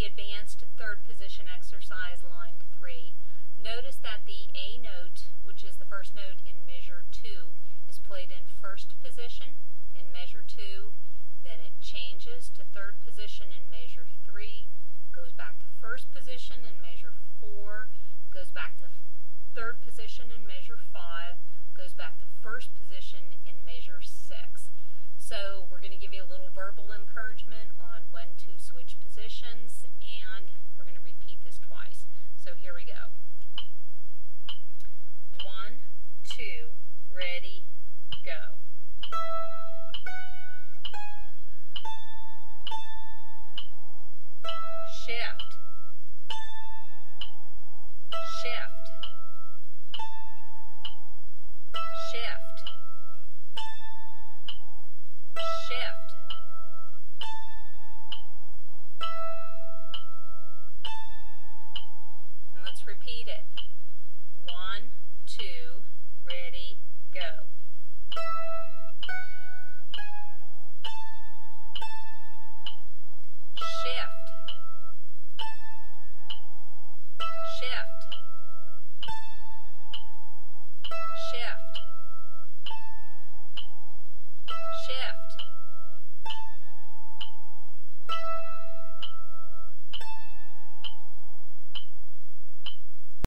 the advanced third position exercise, line 3. Notice that the A note, which is the first note in measure 2, is played in first position in measure 2, then it changes to third position in measure 3, goes back to first position in measure 4, goes back to third position in measure 5, goes back to first position in measure 6. So we're going to give you a little verbal encouragement on when to switch positions, and we're going to repeat this twice. So here we go. 1, 2, ready, go. Shift, shift, shift, shift, and let's repeat it. 1, 2, ready, go. Shift, shift, shift, shift,